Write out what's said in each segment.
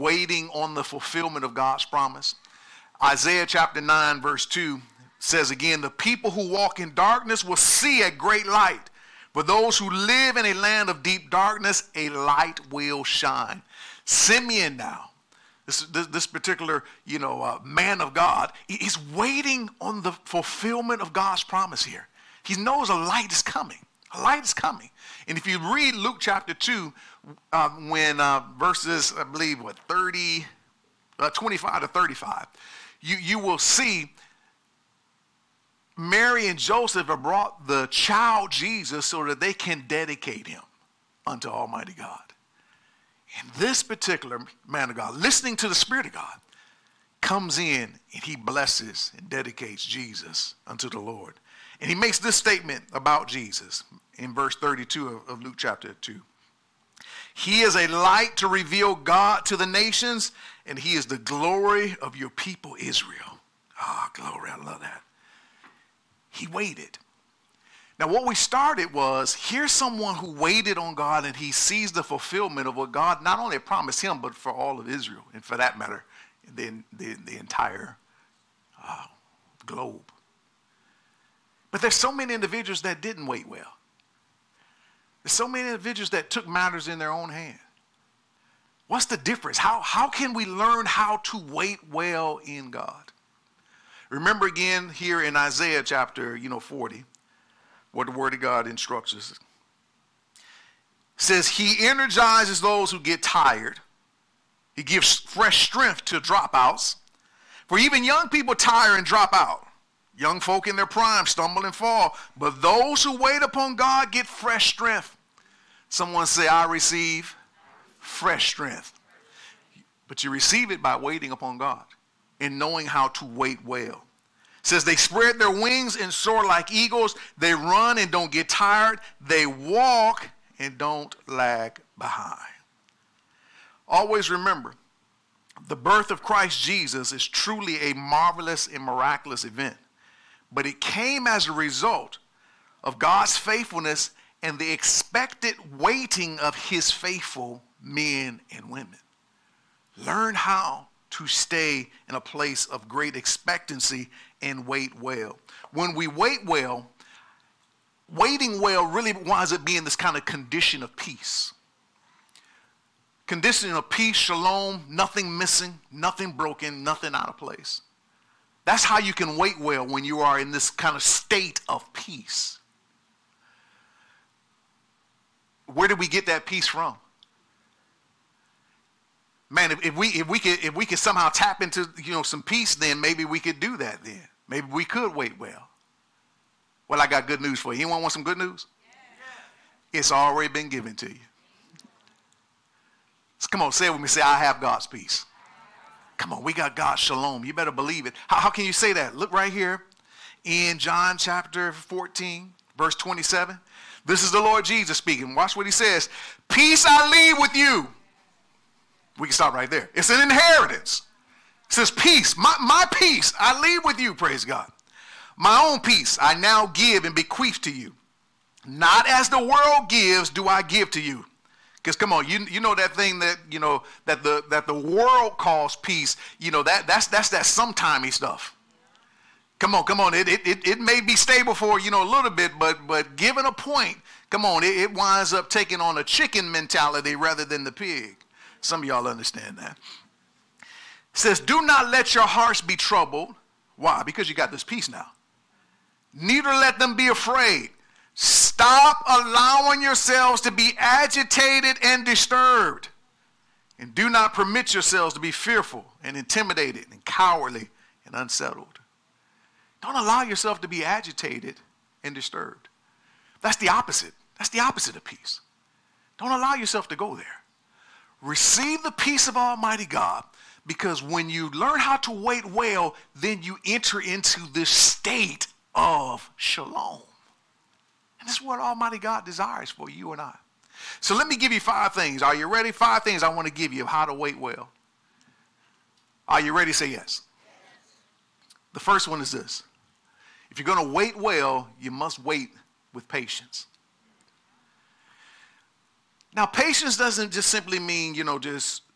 waiting on the fulfillment of God's promise. Isaiah chapter 9 verse 2 says again, the people who walk in darkness will see a great light. For those who live in a land of deep darkness, a light will shine. Simeon now, this particular, man of God, he's waiting on the fulfillment of God's promise here. He knows a light is coming. A light is coming. And if you read Luke chapter 2, when verses, I believe, 25 to 35, you will see Mary and Joseph have brought the child Jesus so that they can dedicate him unto Almighty God. And this particular man of God, listening to the Spirit of God, comes in and he blesses and dedicates Jesus unto the Lord. And he makes this statement about Jesus in verse 32 of Luke chapter 2. He is a light to reveal God to the nations, and he is the glory of your people Israel. Glory, I love that. He waited. Now what we started was, here's someone who waited on God and he sees the fulfillment of what God not only promised him, but for all of Israel, and for that matter, the entire globe. But there's so many individuals that didn't wait well. There's so many individuals that took matters in their own hand. What's the difference? How can we learn how to wait well in God? Remember again here in Isaiah chapter 40, what the Word of God instructs us. It says, he energizes those who get tired. He gives fresh strength to dropouts. For even young people tire and drop out. Young folk in their prime stumble and fall. But those who wait upon God get fresh strength. Someone say, I receive fresh strength. But you receive it by waiting upon God and knowing how to wait well. It says they spread their wings and soar like eagles. They run and don't get tired. They walk and don't lag behind. Always remember, the birth of Christ Jesus is truly a marvelous and miraculous event. But it came as a result of God's faithfulness and the expected waiting of his faithful men and women. Learn how to stay in a place of great expectancy and wait well. When we wait well, waiting well really winds up being this kind of condition of peace. Condition of peace, shalom, nothing missing, nothing broken, nothing out of place. That's how you can wait well, when you are in this kind of state of peace. Where did we get that peace from? Man, if we could somehow tap into some peace, then maybe we could do that then. Maybe we could wait well. Well, I got good news for you. Anyone want some good news? Yeah. It's already been given to you. So come on, say it with me. Say, I have God's peace. Come on, we got God's shalom. You better believe it. How can you say that? Look right here in John chapter 14, verse 27. This is the Lord Jesus speaking. Watch what he says. Peace I leave with you. We can stop right there. It's an inheritance. It says peace, my peace I leave with you, praise God. My own peace I now give and bequeath to you. Not as the world gives do I give to you. Because come on, you know that thing that that the world calls peace. That's that sometimey stuff. Come on. It may be stable for a little bit, but given a point, come on, it winds up taking on a chicken mentality rather than the pig. Some of y'all understand that. It says, do not let your hearts be troubled. Why? Because you got this peace now. Neither let them be afraid. Stop allowing yourselves to be agitated and disturbed. And do not permit yourselves to be fearful and intimidated and cowardly and unsettled. Don't allow yourself to be agitated and disturbed. That's the opposite. That's the opposite of peace. Don't allow yourself to go there. Receive the peace of Almighty God, because when you learn how to wait well, then you enter into this state of shalom. And this is what Almighty God desires for you and I. So let me give you 5 things. Are you ready? 5 things I want to give you of how to wait well. Are you ready? Say yes. The first one is this. If you're going to wait well, you must wait with patience. Now, patience doesn't just simply mean, just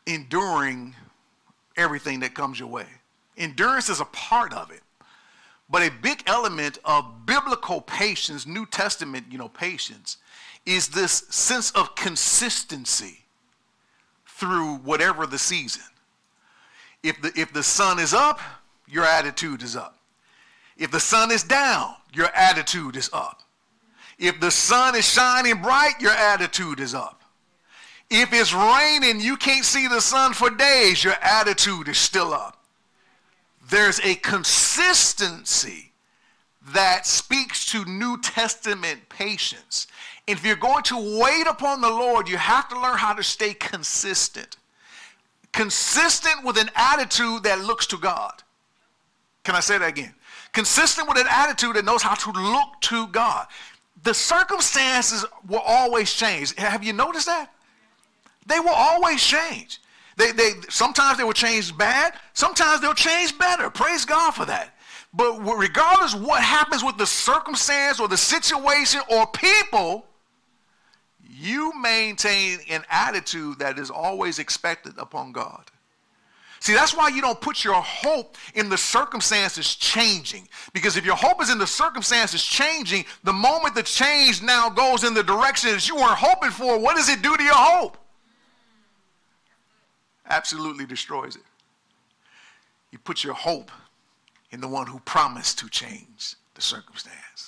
enduring everything that comes your way. Endurance is a part of it. But a big element of biblical patience, New Testament, patience, is this sense of consistency through whatever the season. If the sun is up, your attitude is up. If the sun is down, your attitude is up. If the sun is shining bright, your attitude is up. If it's raining, you can't see the sun for days, your attitude is still up. There's a consistency that speaks to New Testament patience. And if you're going to wait upon the Lord, you have to learn how to stay consistent. Consistent with an attitude that looks to God. Can I say that again? Consistent with an attitude that knows how to look to God. The circumstances will always change. Have you noticed that? They will always change. Sometimes they will change bad. Sometimes they'll change better. Praise God for that. But regardless of what happens with the circumstance or the situation or people, you maintain an attitude that is always expected upon God. See, that's why you don't put your hope in the circumstances changing. Because if your hope is in the circumstances changing, the moment the change now goes in the direction that you weren't hoping for, what does it do to your hope? Absolutely destroys it. You put your hope in the one who promised to change the circumstance.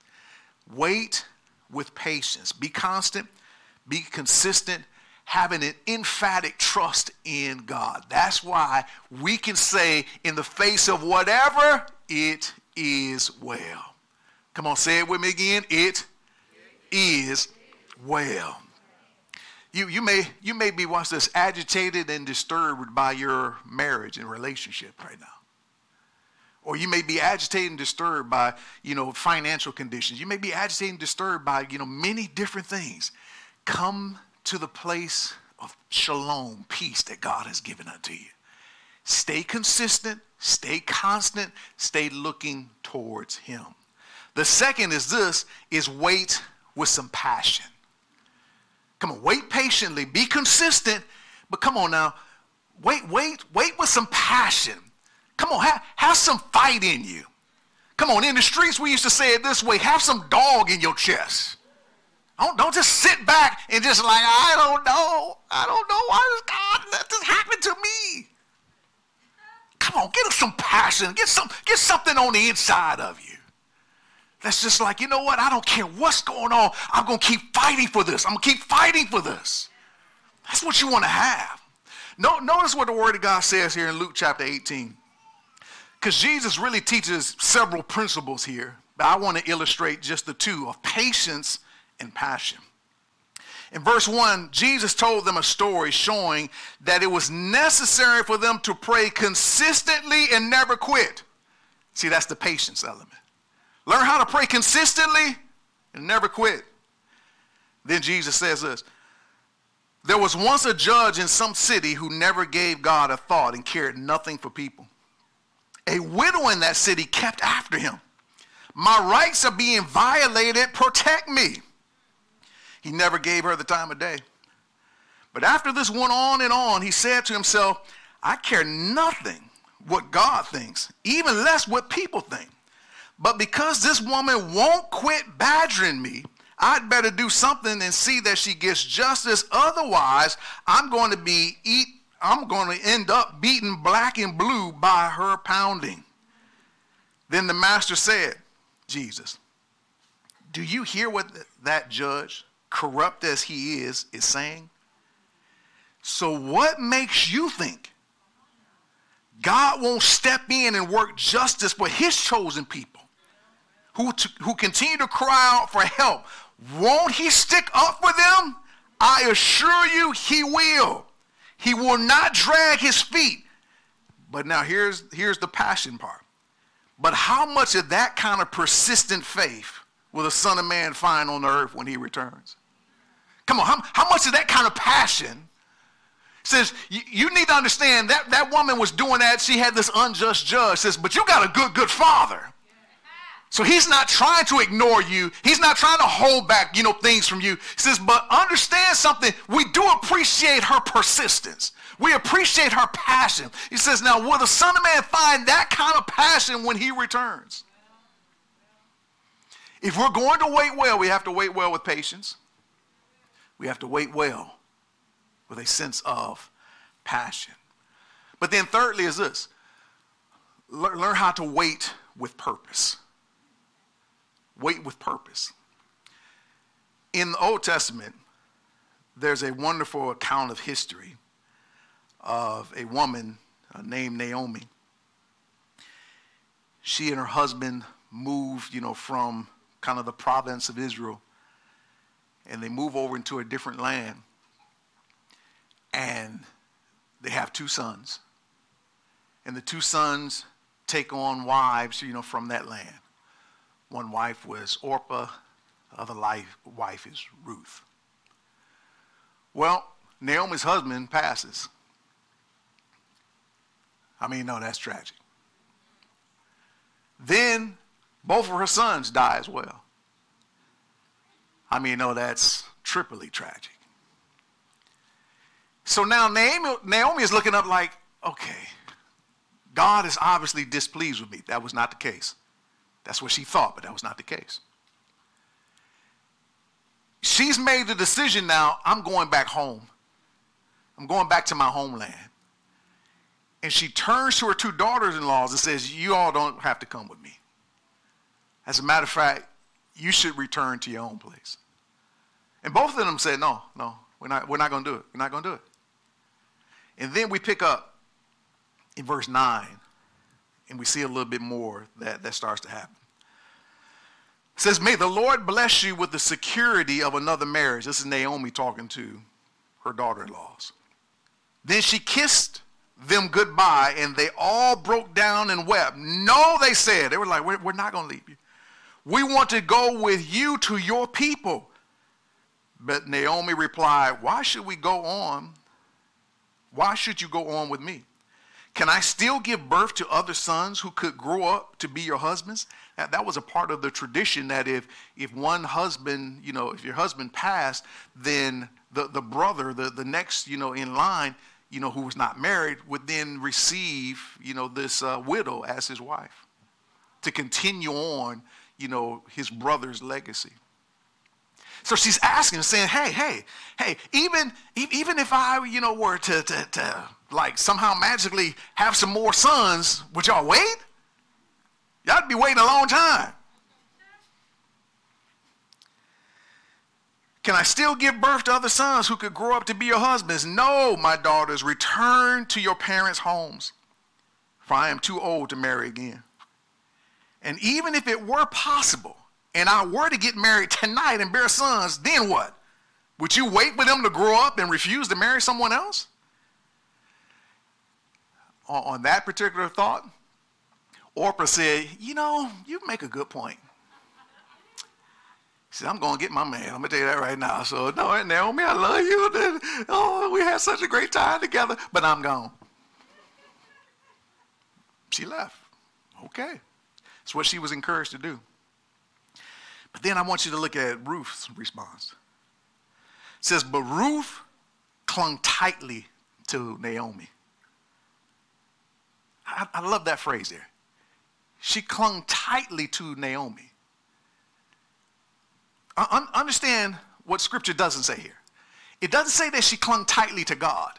Wait with patience. Be constant. Be consistent. Having an emphatic trust in God. That's why we can say in the face of whatever, it is well. Come on, say it with me again. It is well. You may be, watch this, agitated and disturbed by your marriage and relationship right now. Or you may be agitated and disturbed by, financial conditions. You may be agitated and disturbed by, many different things. Come to the place of shalom, peace that God has given unto you. Stay consistent, stay constant, stay looking towards him. The second is wait with some passion. Come on, wait patiently, be consistent, but come on now, wait with some passion. Come on, have some fight in you. Come on, in the streets we used to say it this way, have some dog in your chest. Don't just sit back and just like, I don't know why does God let this happen to me. Come on, get some passion, get something on the inside of you. That's just like, you know what, I don't care what's going on, I'm going to keep fighting for this. I'm going to keep fighting for this. That's what you want to have. Notice what the Word of God says here in Luke chapter 18. Because Jesus really teaches several principles here, but I want to illustrate just the two of patience and passion. In verse 1, Jesus told them a story showing that it was necessary for them to pray consistently and never quit. See, that's the patience element. Learn how to pray consistently and never quit. Then Jesus says this. There was once a judge in some city who never gave God a thought and cared nothing for people. A widow in that city kept after him. My rights are being violated. Protect me. He never gave her the time of day. But after this went on and on, he said to himself, I care nothing what God thinks, even less what people think. But because this woman won't quit badgering me, I'd better do something and see that she gets justice. Otherwise, I'm going to end up beaten black and blue by her pounding. Then the master said, Jesus, do you hear what that judge, corrupt as he is saying? So what makes you think God won't step in and work justice for his chosen people who continue to cry out for help? Won't he stick up for them? I assure you he will. He will not drag his feet. But now here's the passion part. But how much of that kind of persistent faith will the Son of Man find on the earth when he returns? Come on, how much of that kind of passion says, you need to understand that woman was doing that. She had this unjust judge. Says, but you got a good father. So he's not trying to ignore you. He's not trying to hold back, things from you. He says, but understand something. We do appreciate her persistence. We appreciate her passion. He says, now will the Son of Man find that kind of passion when he returns? If we're going to wait well, we have to wait well with patience. We have to wait well with a sense of passion. But then thirdly is this. Learn how to wait with purpose. Wait with purpose. In the Old Testament, there's a wonderful account of history of a woman named Naomi. She and her husband moved, from kind of the province of Israel, and they move over into a different land, and they have 2 sons. And the 2 sons take on wives, from that land. One wife was Orpah, the other wife is Ruth. Well, Naomi's husband passes. No, that's tragic. Then both of her sons die as well. No, that's triply tragic. So now Naomi is looking up like, okay, God is obviously displeased with me. That was not the case. That's what she thought, but that was not the case. She's made the decision now, I'm going back home. I'm going back to my homeland. And she turns to her 2 daughters-in-law and says, you all don't have to come with me. As a matter of fact, you should return to your own place. And both of them said, no, we're not going to do it. We're not going to do it. And then we pick up in verse 9, and we see a little bit more that starts to happen. It says, may the Lord bless you with the security of another marriage. This is Naomi talking to her daughter-in-laws. Then she kissed them goodbye, and they all broke down and wept. No, they said. They were like, we're not going to leave you. We want to go with you to your people. But Naomi replied, why should we go on? Why should you go on with me? Can I still give birth to other sons who could grow up to be your husbands? That was a part of the tradition that if one husband, if your husband passed, then the brother, the next, in line, who was not married, would then receive, this widow as his wife to continue on, his brother's legacy. So she's asking, saying, hey, even if I, were to like somehow magically have some more sons, would y'all wait? Y'all'd be waiting a long time. Can I still give birth to other sons who could grow up to be your husbands? No, my daughters, return to your parents' homes, for I am too old to marry again. And even if it were possible, and I were to get married tonight and bear sons, then what? Would you wait for them to grow up and refuse to marry someone else? On that particular thought, Orpah said, you make a good point. She said, I'm going to get my man. I'm going to tell you that right now. So, no, Naomi, I love you. Oh, we had such a great time together, but I'm gone. She left. Okay. That's what she was encouraged to do. But then I want you to look at Ruth's response. It says, but Ruth clung tightly to Naomi. I love that phrase there. She clung tightly to Naomi. Understand what Scripture doesn't say here. It doesn't say that she clung tightly to God.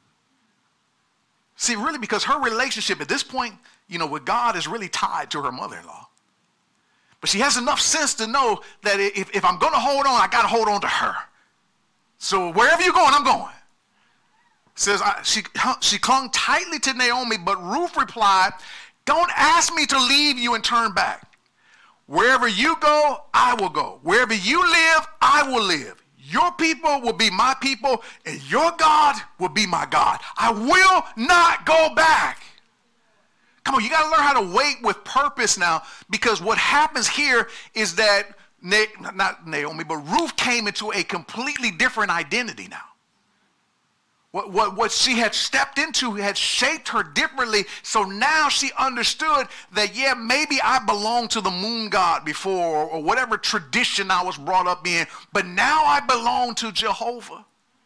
See, really, because her relationship at this point, with God is really tied to her mother-in-law. But she has enough sense to know that if I'm going to hold on, I got to hold on to her. So wherever you're going, I'm going. It says she clung tightly to Naomi, but Ruth replied, don't ask me to leave you and turn back. Wherever you go, I will go. Wherever you live, I will live. Your people will be my people, and your God will be my God. I will not go back. Come on, you got to learn how to wait with purpose now, because what happens here is that, not Naomi, but Ruth came into a completely different identity now. What she had stepped into had shaped her differently. So now she understood that, yeah, maybe I belonged to the moon god before, or whatever tradition I was brought up in, but now I belong to Jehovah.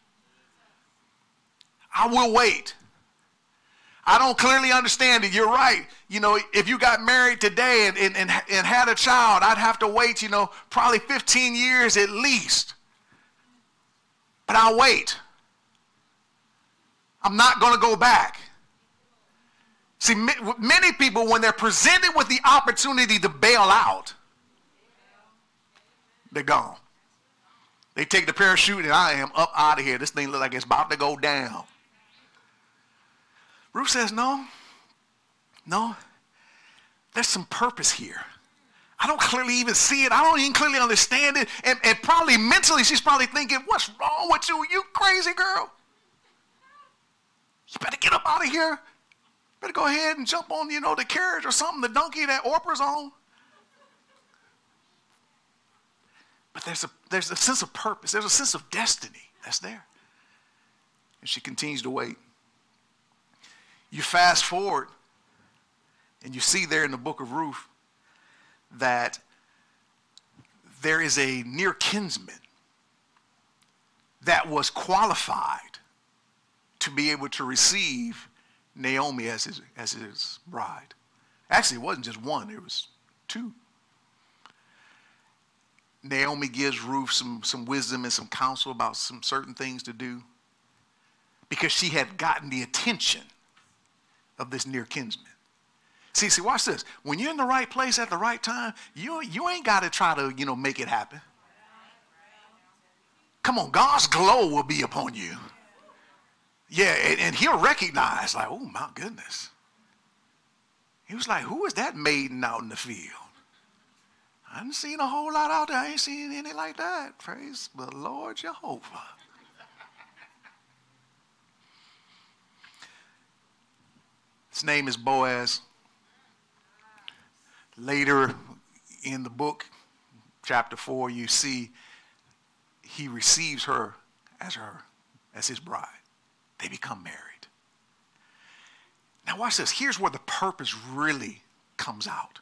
I will wait. I don't clearly understand it. You're right. You know, if you got married today and had a child, I'd have to wait, you know, probably 15 years at least. But I'll wait. I'm not going to go back. See, many people, when they're presented with the opportunity to bail out, they're gone. They take the parachute and I am up out of here. This thing looks like it's about to go down. Ruth says, no, there's some purpose here. I don't clearly even see it. I don't even clearly understand it. And probably mentally, she's probably thinking, what's wrong with you? You crazy girl. You better get up out of here. Better go ahead and jump on, you know, the carriage or something, the donkey that Orpah's on. But there's a sense of purpose. There's a sense of destiny that's there. And she continues to wait. You fast forward, and you see there in the book of Ruth that there is a near kinsman that was qualified to be able to receive Naomi as his bride. Actually, it wasn't just one, it was two. Naomi gives Ruth some wisdom and some counsel about some certain things to do because she had gotten the attention of this near kinsman. See, watch this. When you're in the right place at the right time, you ain't got to try to, you know, make it happen. Come on, God's glow will be upon you. Yeah, and he'll recognize, like, oh, my goodness. He was like, who is that maiden out in the field? I haven't seen a whole lot out there. I ain't seen any like that. Praise the Lord Jehovah. His name is Boaz. Later in the book, chapter 4, you see he receives her as his bride. They become married. Now watch this. Here's where the purpose really comes out.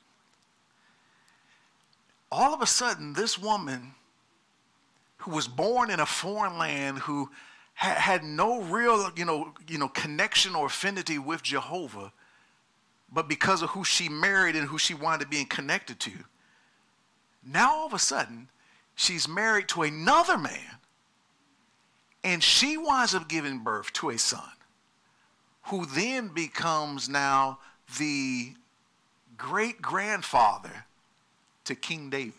All of a sudden, this woman who was born in a foreign land, who had no real, connection or affinity with Jehovah, but because of who she married and who she wanted to be connected to, now all of a sudden, she's married to another man, and she winds up giving birth to a son, who then becomes now the great-grandfather to King David.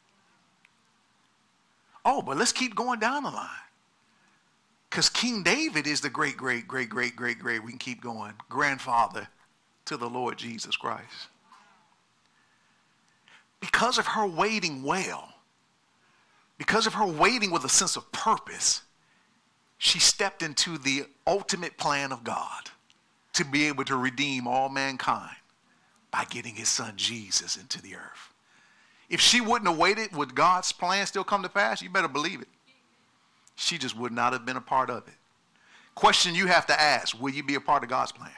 Oh, but let's keep going down the line. Because King David is the great, we can keep going, grandfather to the Lord Jesus Christ. Because of her waiting well, because of her waiting with a sense of purpose, she stepped into the ultimate plan of God to be able to redeem all mankind by getting his son Jesus into the earth. If she wouldn't have waited, would God's plan still come to pass? You better believe it. She just would not have been a part of it. Question you have to ask, will you be a part of God's plan?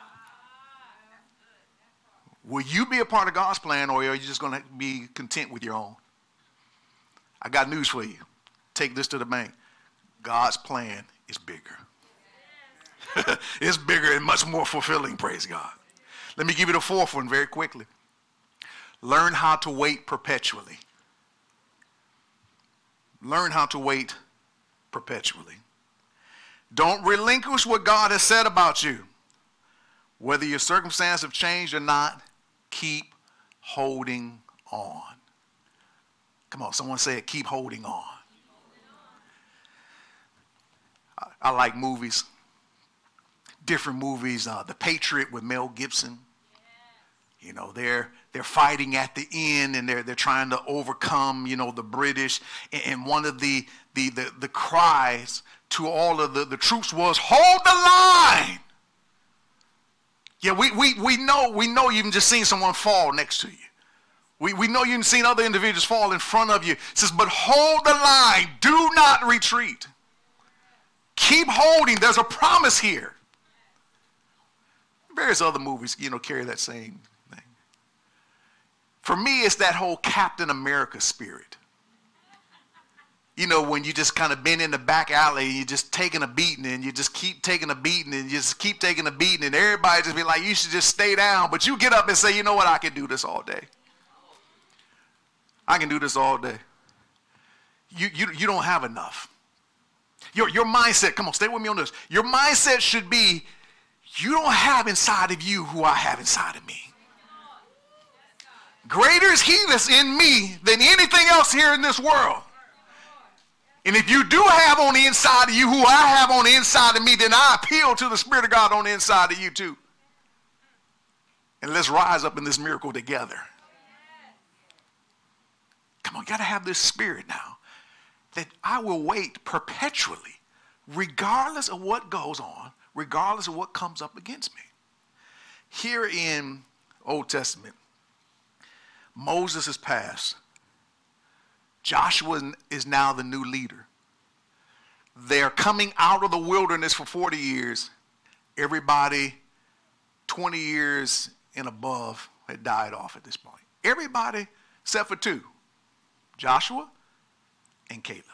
Will you be a part of God's plan, or are you just going to be content with your own? I got news for you. Take this to the bank. God's plan is bigger. It's bigger and much more fulfilling, praise God. Let me give you the fourth one very quickly. Learn how to wait perpetually. Learn how to wait perpetually. Don't relinquish what God has said about you. Whether your circumstances have changed or not, keep holding on. Come on, someone say it, keep holding on. I like movies, different movies. The Patriot with Mel Gibson. You know, they're fighting at the end, and they're trying to overcome, the British. And one of the cries to all of the troops was, hold the line. Yeah, we know you've just seen someone fall next to you. We know you've seen other individuals fall in front of you. It says, but hold the line. Do not retreat. Keep holding. There's a promise here. Various other movies, carry that same thing. For me, it's that whole Captain America spirit. When you just kind of been in the back alley and you're just taking a beating and you just keep taking a beating and you just keep taking a beating and everybody just be like, you should just stay down. But you get up and say, you know what, I can do this all day. I can do this all day. You don't have enough. Your mindset, come on, stay with me on this. Your mindset should be, you don't have inside of you who I have inside of me. Greater is he that's in me than anything else here in this world. And if you do have on the inside of you who I have on the inside of me, then I appeal to the Spirit of God on the inside of you too. And let's rise up in this miracle together. Come on, you got to have this spirit now. That I will wait perpetually, regardless of what goes on, regardless of what comes up against me. Here in Old Testament, Moses has passed. Joshua is now the new leader. They're coming out of the wilderness for 40 years. Everybody 20 years and above had died off at this point. Everybody except for two, Joshua and Caleb.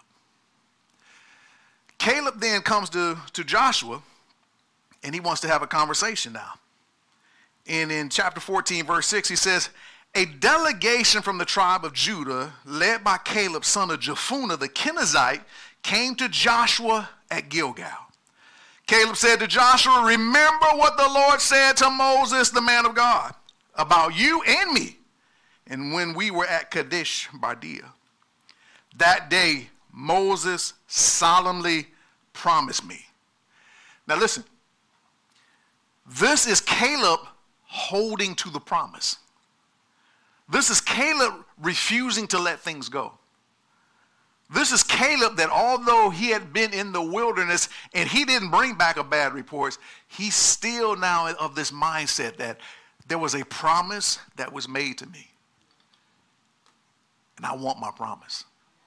Caleb then comes to Joshua, and he wants to have a conversation now. And in chapter 14, verse 6, he says, a delegation from the tribe of Judah, led by Caleb, son of Jephunneh the Kenizzite, came to Joshua at Gilgal. Caleb said to Joshua, remember what the Lord said to Moses, the man of God, about you and me, and when we were at Kadesh Barnea. That day, Moses solemnly promised me. Now listen, this is Caleb holding to the promise. This is Caleb refusing to let things go. This is Caleb that although he had been in the wilderness and he didn't bring back a bad report, he's still now of this mindset that there was a promise that was made to me. And I want my promise.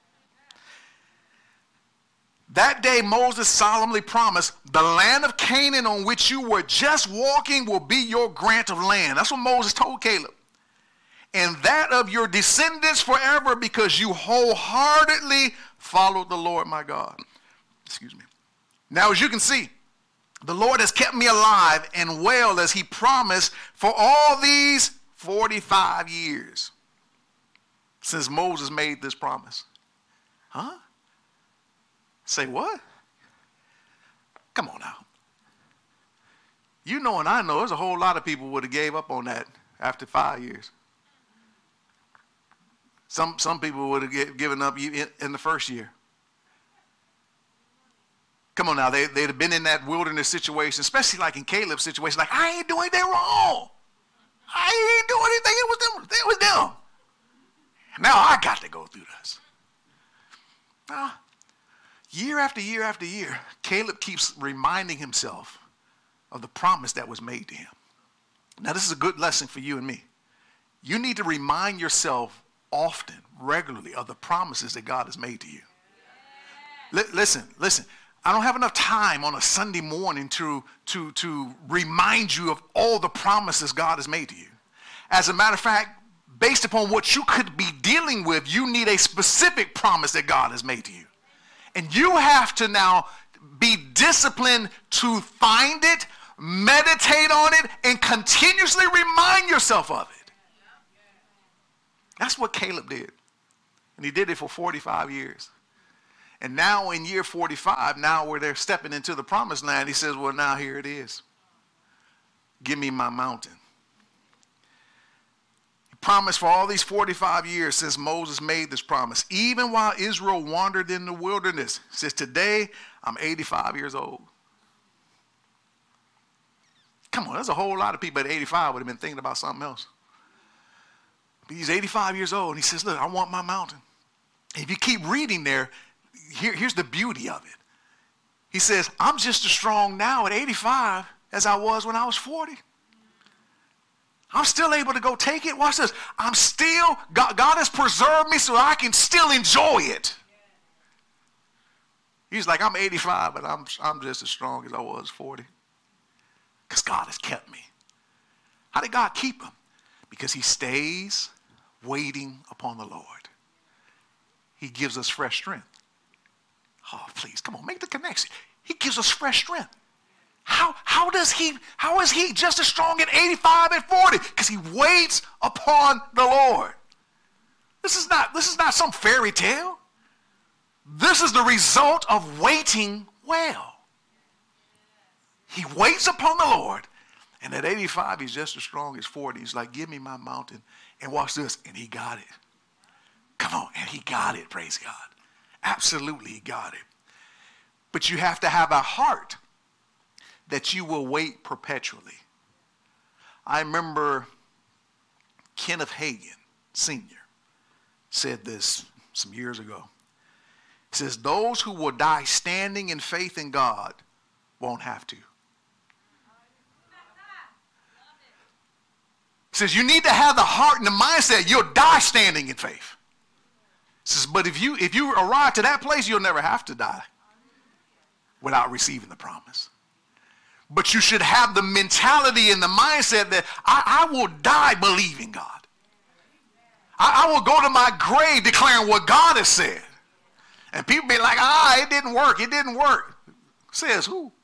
That day Moses solemnly promised, the land of Canaan on which you were just walking will be your grant of land. That's what Moses told Caleb. And that of your descendants forever, because you wholeheartedly followed the Lord my God. Excuse me. Now, as you can see, the Lord has kept me alive and well as he promised for all these 45 years since Moses made this promise. Huh? Say what? Come on now. You know and I know there's a whole lot of people would have gave up on that after 5 years. Some people would have given up in the first year. Come on now, they'd have been in that wilderness situation, especially like in Caleb's situation, like, I ain't doing anything wrong. I ain't doing anything, it was them. Now I got to go through this. Now, year after year after year, Caleb keeps reminding himself of the promise that was made to him. Now this is a good lesson for you and me. You need to remind yourself often, regularly, of the promises that God has made to you. Listen. I don't have enough time on a Sunday morning to remind you of all the promises God has made to you. As a matter of fact, based upon what you could be dealing with, you need a specific promise that God has made to you. And you have to now be disciplined to find it, meditate on it, and continuously remind yourself of it. That's what Caleb did. And he did it for 45 years. And now in year 45, now where they're stepping into the promised land, he says, well, now here it is. Give me my mountain. He promised for all these 45 years since Moses made this promise. Even while Israel wandered in the wilderness. He says, today I'm 85 years old. Come on, there's a whole lot of people at 85 would have been thinking about something else. He's 85 years old, and he says, look, I want my mountain. If you keep reading there, here's the beauty of it. He says, I'm just as strong now at 85 as I was when I was 40. I'm still able to go take it. Watch this. God has preserved me so I can still enjoy it. He's like, I'm 85, but I'm just as strong as I was 40. Because God has kept me. How did God keep him? Because he stays waiting upon the Lord. He gives us fresh strength. Oh, please, come on, make the connection. He gives us fresh strength. How is he just as strong at 85 and 40? Because he waits upon the Lord. This is not some fairy tale. This is the result of waiting well. He waits upon the Lord, and at 85, he's just as strong as 40. He's like, give me my mountain, and watch this, and he got it. Come on, and he got it, praise God. Absolutely, he got it. But you have to have a heart that you will wait perpetually. I remember Kenneth Hagin, Sr., said this some years ago. He says, those who will die standing in faith in God won't have to. He says, you need to have the heart and the mindset, you'll die standing in faith. He says, but if you arrive to that place, you'll never have to die without receiving the promise. But you should have the mentality and the mindset that I will die believing God. I will go to my grave declaring what God has said. And people be like, it didn't work. It didn't work. Says who?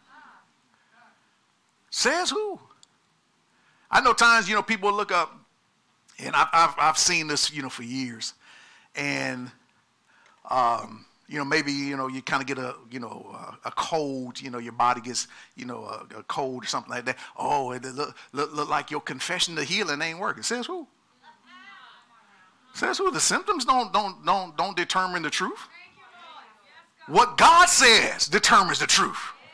Says who? I know times, people look up, and I've seen this, for years. And, maybe, you kind of get a cold, your body gets, a cold or something like that. Oh, it look like your confession to healing ain't working. Says who? Says who? The symptoms don't determine the truth. What God says determines the truth.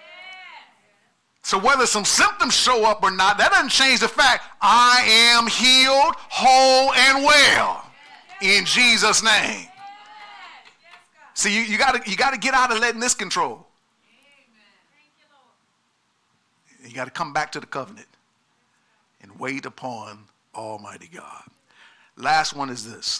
So whether some symptoms show up or not, that doesn't change the fact I am healed, whole, and well in Jesus' name. See, you got to get out of letting this control. You got to come back to the covenant and wait upon Almighty God. Last one is this.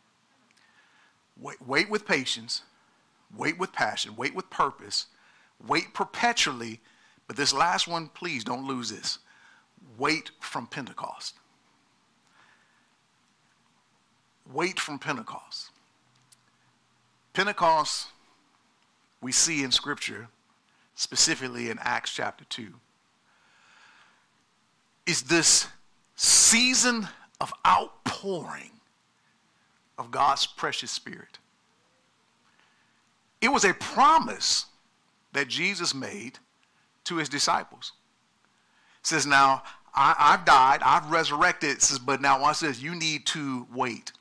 Wait with patience. Wait with passion. Wait with purpose. Wait perpetually. But this last one, please don't lose this. Wait from Pentecost. Wait from Pentecost. Pentecost, we see in Scripture, specifically in Acts chapter 2, is this season of outpouring of God's precious Spirit. It was a promise that Jesus made to his disciples. It says, now, I've died, I've resurrected. It says, but now watch this, you need to wait.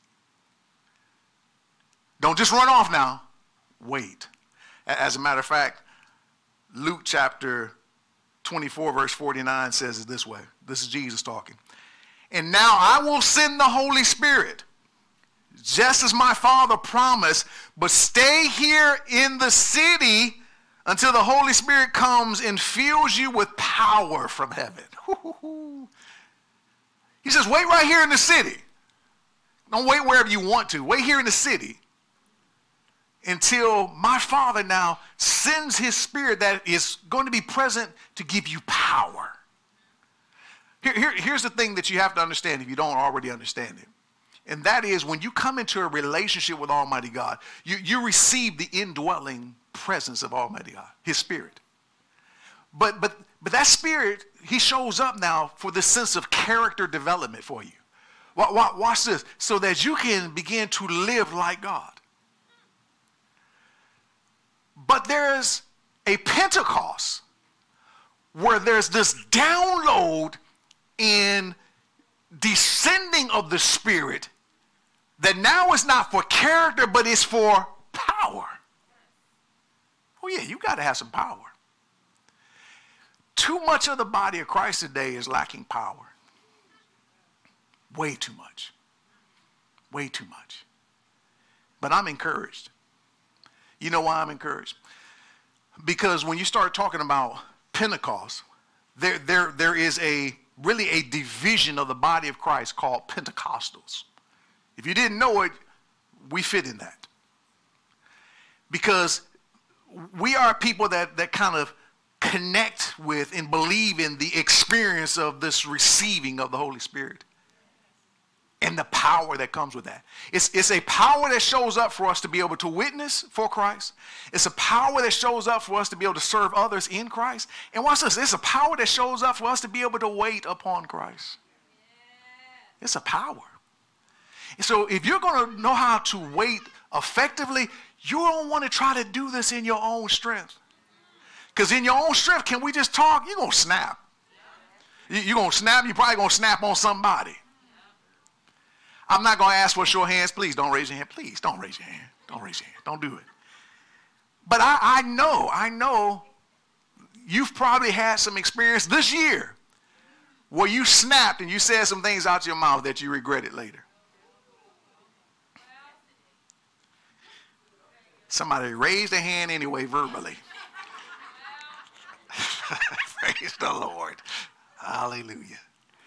Don't just run off now. Wait. As a matter of fact, Luke chapter 24, verse 49 says it this way. This is Jesus talking. And now I will send the Holy Spirit, just as my Father promised, but stay here in the city until the Holy Spirit comes and fills you with power from heaven. He says, wait right here in the city. Don't wait wherever you want to. Wait here in the city until my Father now sends his Spirit that is going to be present to give you power. Here's the thing that you have to understand if you don't already understand it. And that is when you come into a relationship with Almighty God, you receive the indwelling presence of Almighty God, his Spirit. But that Spirit, he shows up now for the sense of character development for you. Watch this. So that you can begin to live like God. But there's a Pentecost where there's this download in descending of the Spirit that now is not for character, but it's for power. Oh yeah, you got to have some power. Too much of the body of Christ today is lacking power. Way too much. Way too much. But I'm encouraged. You know why I'm encouraged? Because when you start talking about Pentecost, there is really a division of the body of Christ called Pentecostals. If you didn't know it, we fit in that. Because we are people that kind of connect with and believe in the experience of this receiving of the Holy Spirit and the power that comes with that. It's a power that shows up for us to be able to witness for Christ. It's a power that shows up for us to be able to serve others in Christ. And watch this, it's a power that shows up for us to be able to wait upon Christ. It's a power. And so if you're going to know how to wait effectively, you don't want to try to do this in your own strength. Because in your own strength, can we just talk? You're going to snap. You're going to snap. You're probably going to snap on somebody. I'm not going to ask for a show of hands. Please don't raise your hand. Please don't raise your hand. Don't raise your hand. Don't do it. But I know you've probably had some experience this year where you snapped and you said some things out your mouth that you regretted later. Somebody raised a hand anyway verbally. Praise the Lord. Hallelujah.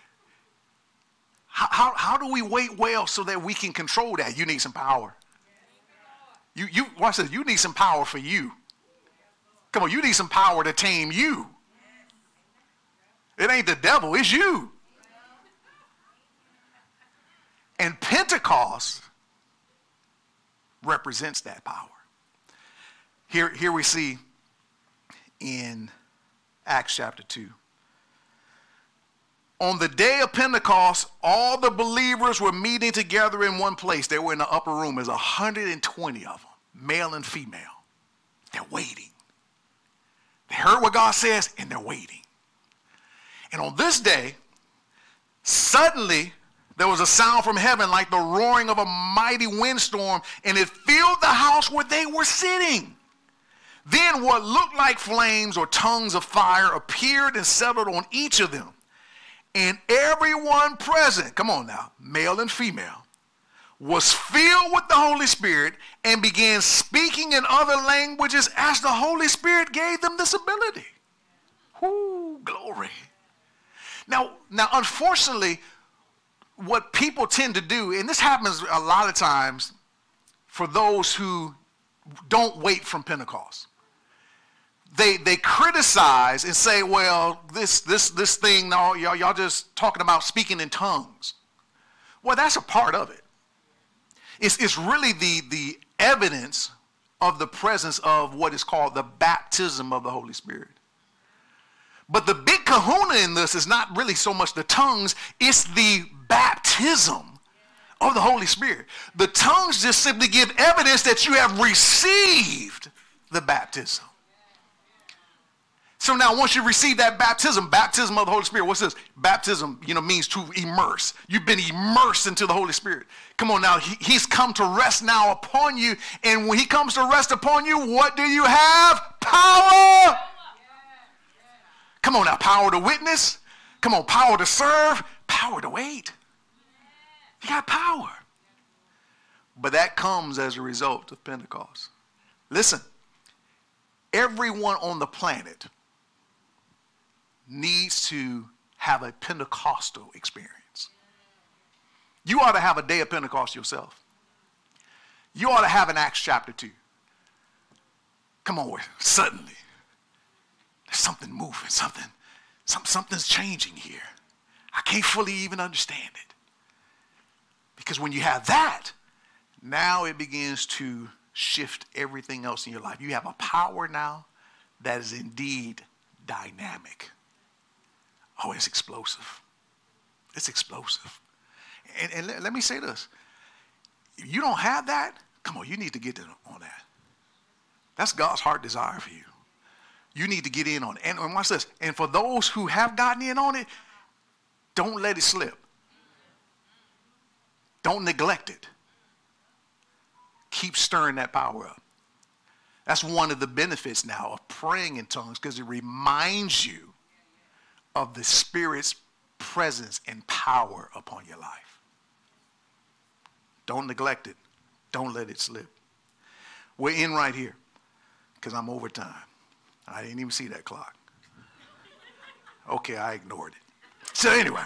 How do we wait well so that we can control that? You need some power. You watch this. You need some power for you. Come on, you need some power to tame you. It ain't the devil, it's you. And Pentecost represents that power. Here we see in Acts chapter 2. On the day of Pentecost, all the believers were meeting together in one place. They were in the upper room. There's 120 of them, male and female. They're waiting. They heard what God says, and they're waiting. And on this day, suddenly, there was a sound from heaven like the roaring of a mighty windstorm, and it filled the house where they were sitting. Then what looked like flames or tongues of fire appeared and settled on each of them. And everyone present, come on now, male and female, was filled with the Holy Spirit and began speaking in other languages as the Holy Spirit gave them this ability. Whoo, glory. Now, unfortunately, what people tend to do, and this happens a lot of times for those who don't wait from Pentecost. They criticize and say, well, this thing, no, y'all just talking about speaking in tongues. Well, that's a part of it. It's really the evidence of the presence of what is called the baptism of the Holy Spirit. But the big kahuna in this is not really so much the tongues, it's the baptism of the Holy Spirit. The tongues just simply give evidence that you have received the baptism. So now once you receive that baptism of the Holy Spirit, what's this? Baptism, means to immerse. You've been immersed into the Holy Spirit. Come on now, he's come to rest now upon you. And when he comes to rest upon you, what do you have? Power. Come on now, power to witness. Come on, power to serve, power to wait. You got power. But that comes as a result of Pentecost. Listen, everyone on the planet needs to have a Pentecostal experience. You ought to have a day of Pentecost yourself. You ought to have an Acts chapter 2. Come on, suddenly, there's something moving, something's changing here. I can't fully even understand it. Because when you have that, now it begins to shift everything else in your life. You have a power now that is indeed dynamic. Oh, it's explosive. It's explosive. And let me say this. If you don't have that, come on, you need to get in on that. That's God's heart desire for you. You need to get in on it. And watch this. And for those who have gotten in on it, don't let it slip. Don't neglect it. Keep stirring that power up. That's one of the benefits now of praying in tongues, because it reminds you of the Spirit's presence and power upon your life. Don't neglect it. Don't let it slip. We're in right here because I'm over time. I didn't even see that clock. Okay, I ignored it. So anyway,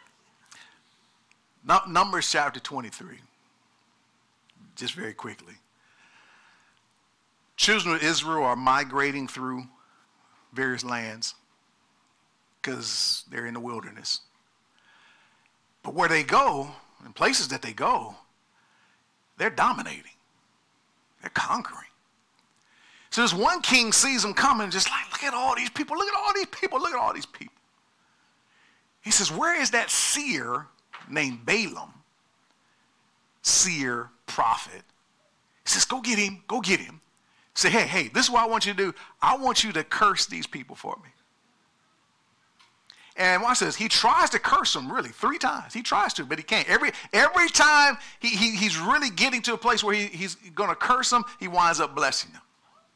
Numbers chapter 23, just very quickly. children of Israel are migrating through various lands because they're in the wilderness. But where they go, in places that they go, they're dominating. They're conquering. So this one king sees them coming, just like, look at all these people, look at all these people, look at all these people. He says, where is that seer named Balaam? Seer, prophet. He says, go get him, go get him. Say, hey, this is what I want you to do. I want you to curse these people for me. And watch this. He tries to curse them really 3 times. He tries to, but he can't. Every time he's really getting to a place where he's going to curse them, he winds up blessing them.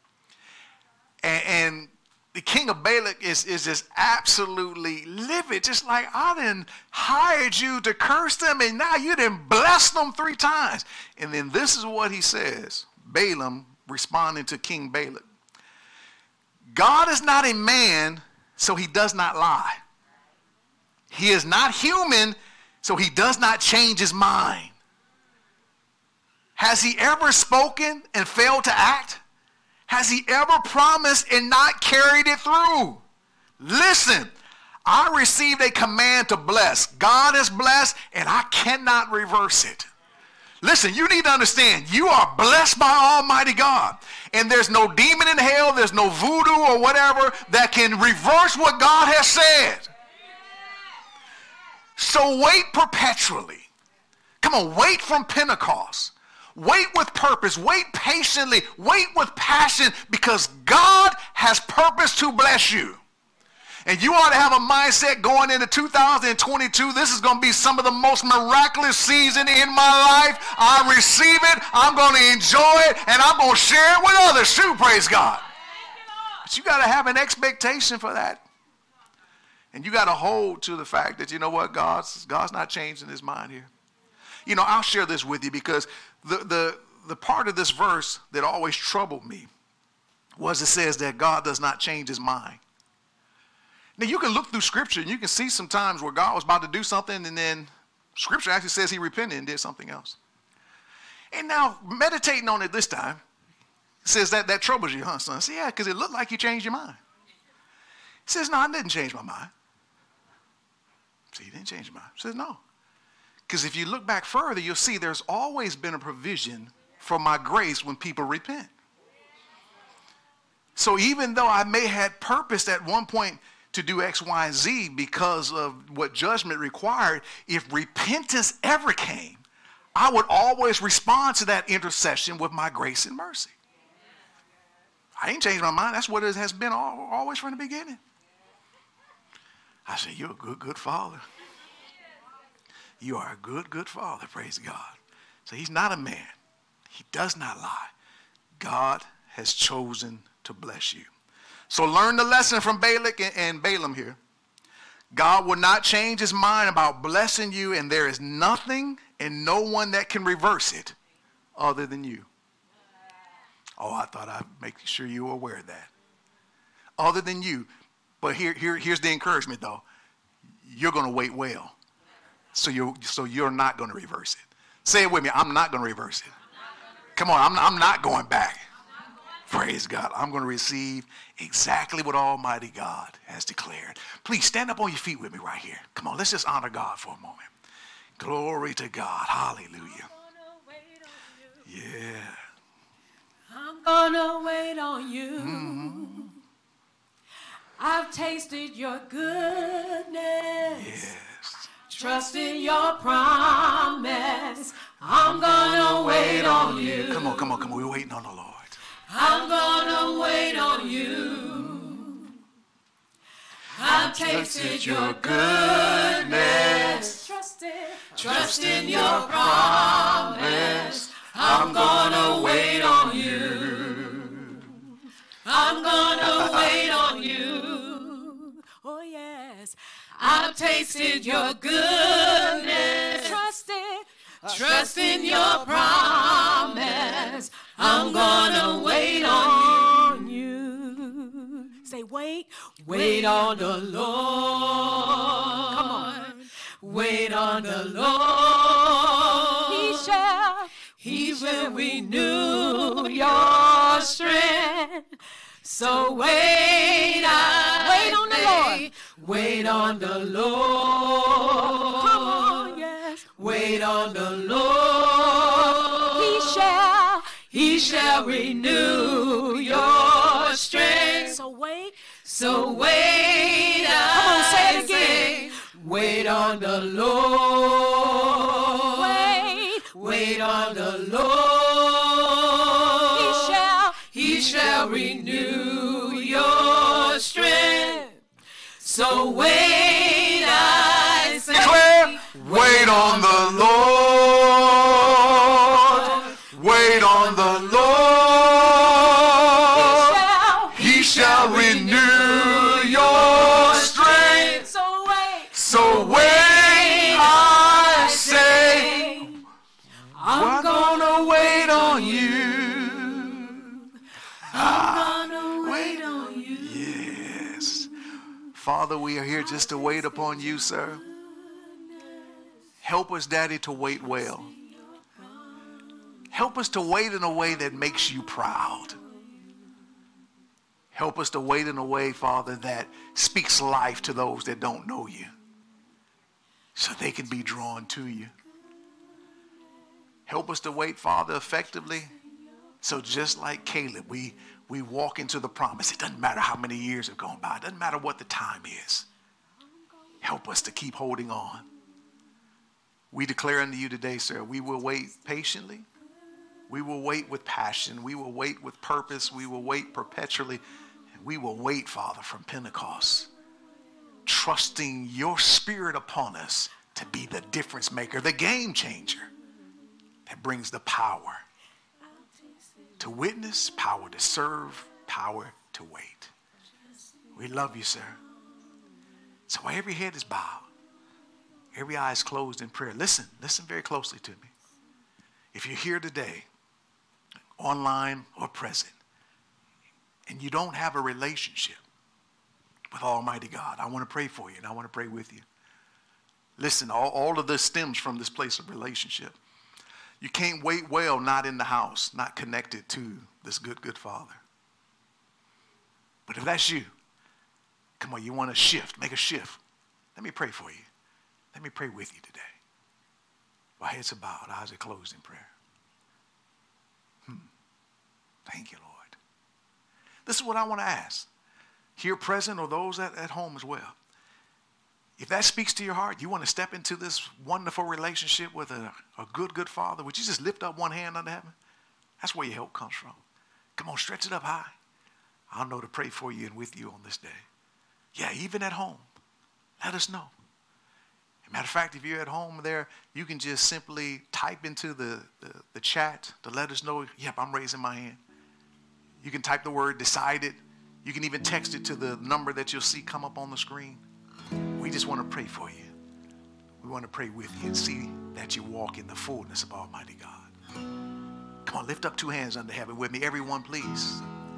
And the king of Balak is just absolutely livid. Just like, I done hired you to curse them, and now you done blessed them 3 times. And then this is what he says. Balaam responding to King Balak. God is not a man, so he does not lie. He is not human, so he does not change his mind. Has he ever spoken and failed to act? Has he ever promised and not carried it through? Listen, I received a command to bless. God is blessed, and I cannot reverse it. Listen, you need to understand, you are blessed by Almighty God. And there's no demon in hell, there's no voodoo or whatever that can reverse what God has said. So wait perpetually. Come on, wait from Pentecost. Wait with purpose. Wait patiently. Wait with passion, because God has purpose to bless you. And you ought to have a mindset going into 2022. This is going to be some of the most miraculous season in my life. I receive it. I'm going to enjoy it. And I'm going to share it with others too, praise God. But you got to have an expectation for that. And you got to hold to the fact that, you know what, God's not changing his mind here. You know, I'll share this with you, because the part of this verse that always troubled me was it says that God does not change his mind. Now, you can look through Scripture and you can see some times where God was about to do something, and then Scripture actually says he repented and did something else. And now, meditating on it this time, it says that troubles you, huh, son? I said, yeah, because it looked like you changed your mind. He says, no, I didn't change my mind. See, he didn't change your mind. He says, no. Because if you look back further, you'll see there's always been a provision for my grace when people repent. So even though I may have purposed at one point to do X, Y, and Z because of what judgment required, if repentance ever came, I would always respond to that intercession with my grace and mercy. I didn't change my mind. That's what it has been always from the beginning. I said, you're a good father. You are a good father, praise God. So he's not a man. He does not lie. God has chosen to bless you. So learn the lesson from Balak and Balaam here. God will not change his mind about blessing you, and there is nothing and no one that can reverse it other than you. Oh, I thought I'd make sure you were aware of that. Other than you. But here's the encouragement, though. You're going to wait well. So you're not going to reverse it. Say it with me. I'm not going to reverse it. Come on, I'm not going back. Praise God. I'm going to receive exactly what Almighty God has declared. Please stand up on your feet with me right here. Come on, let's just honor God for a moment. Glory to God. Hallelujah. Yeah. I'm gonna wait on you. Mm-hmm. I've tasted your goodness. Yes. Trust in your promise. I'm gonna wait on you. Come on. We're waiting on the Lord. I'm gonna wait on you. I've tasted your goodness. Trust in your promise. I'm gonna wait on you. I'm gonna wait on you. Oh yes. I've tasted your goodness. Trust in your promise. I'm gonna wait on you. Say wait on the Lord. Come on. Wait on the Lord. He will renew your strength. So wait on the Lord. Wait on the Lord. Come on, yes. Wait on the Lord. He shall renew your strength. So wait. Come on, say it again. Wait on the Lord. Wait on the Lord. He shall renew your strength. So wait, I say. Declare, wait on the Lord. Wait on the Lord. He shall renew your strength. So wait, I say. I'm gonna wait on you. I'm gonna wait on you. Yes. Father, we are here just to wait upon you, sir. Help us, Daddy, to wait well. Help us to wait in a way that makes you proud. Help us to wait in a way, Father, that speaks life to those that don't know you, so they can be drawn to you. Help us to wait, Father, effectively. So just like Caleb, we walk into the promise. It doesn't matter how many years have gone by. It doesn't matter what the time is. Help us to keep holding on. We declare unto you today, sir, we will wait patiently. We will wait with passion. We will wait with purpose. We will wait perpetually. And we will wait, Father, from Pentecost, trusting your spirit upon us to be the difference maker, the game changer that brings the power to witness, power to serve, power to wait. We love you, sir. So while every head is bowed, every eye is closed in prayer, listen very closely to me. If you're here today, online or present, and you don't have a relationship with Almighty God, I want to pray for you and I want to pray with you. Listen, all of this stems from this place of relationship. You can't wait well not in the house, not connected to this good Father. But if that's you, come on, you want to shift, make a shift. Let me pray for you. Let me pray with you today. While heads are bowed, eyes are closed in prayer. Thank you, Lord. This is what I want to ask. Here present or those at home as well. If that speaks to your heart, you want to step into this wonderful relationship with a good Father, would you just lift up one hand under heaven? That's where your help comes from. Come on, stretch it up high. I'll know to pray for you and with you on this day. Yeah, even at home, let us know. Matter of fact, if you're at home there, you can just simply type into the chat to let us know, yep, I'm raising my hand. You can type the word decided. You can even text it to the number that you'll see come up on the screen. We just want to pray for you. We want to pray with you and see that you walk in the fullness of Almighty God. Come on, lift up two hands under heaven with me. Everyone, please.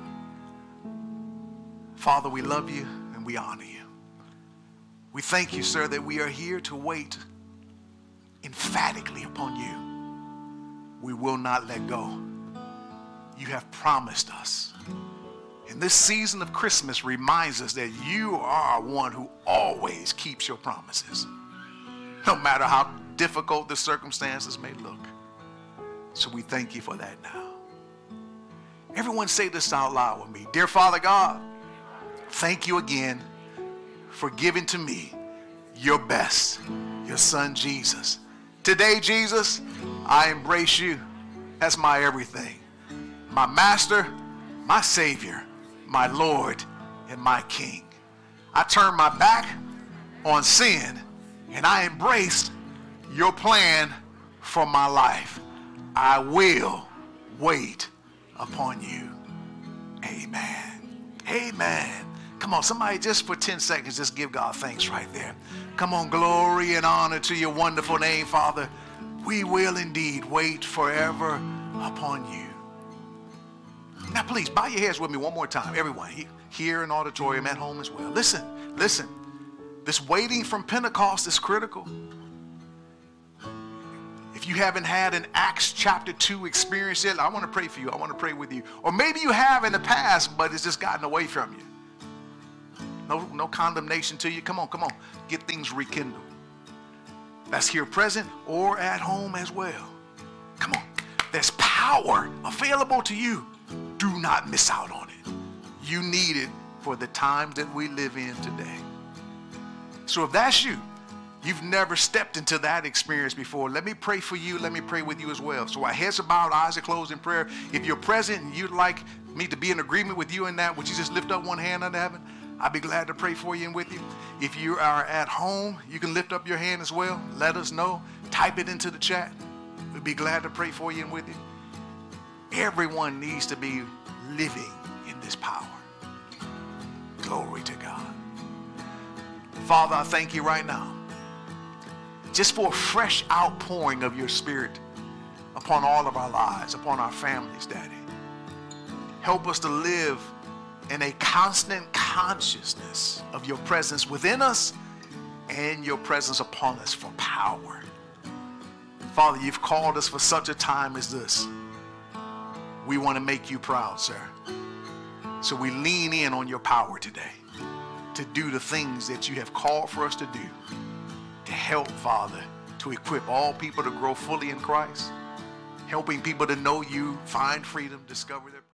Father, we love you and we honor you. We thank you, sir, that we are here to wait emphatically upon you. We will not let go. You have promised us. And this season of Christmas reminds us that you are one who always keeps your promises, no matter how difficult the circumstances may look. So we thank you for that now. Everyone say this out loud with me. Dear Father God, thank you again for giving to me your best, your son Jesus. Today, Jesus, I embrace you as my everything, my master, my savior, my Lord, and my King. I turn my back on sin and I embraced your plan for my life. I will wait upon you. Amen. Amen. Come on, somebody just for 10 seconds, just give God thanks right there. Come on, glory and honor to your wonderful name, Father. We will indeed wait forever upon you. Now, please, bow your heads with me one more time. Everyone, here in auditorium, at home as well. Listen. This waiting from Pentecost is critical. If you haven't had an Acts chapter 2 experience yet, I want to pray for you. I want to pray with you. Or maybe you have in the past, but it's just gotten away from you. No condemnation to you. Come on. Get things rekindled. That's here present or at home as well. Come on. There's power available to you. Do not miss out on it. You need it for the time that we live in today. So if that's you, you've never stepped into that experience before, let me pray for you. Let me pray with you as well. So our heads are bowed, eyes are closed in prayer. If you're present and you'd like me to be in agreement with you in that, would you just lift up one hand unto heaven? I'd be glad to pray for you and with you. If you are at home, you can lift up your hand as well. Let us know. Type it into the chat. We'd be glad to pray for you and with you. Everyone needs to be living in this power. Glory to God. Father, I thank you right now just for a fresh outpouring of your Spirit upon all of our lives, upon our families, Daddy. Help us to live in a constant consciousness of your presence within us and your presence upon us for power. Father, you've called us for such a time as this. We want to make you proud, sir. So we lean in on your power today to do the things that you have called for us to do, to help, Father, to equip all people to grow fully in Christ, helping people to know you, find freedom, discover their